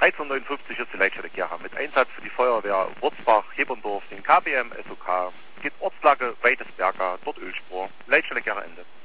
1359 ist die Leitstelle Gera mit Einsatz für die Feuerwehr Wurzbach, Heberndorf, den KBM, SOK. Geht Ortslage Weitesberger, dort Ölspur. Leitstelle Gera Ende.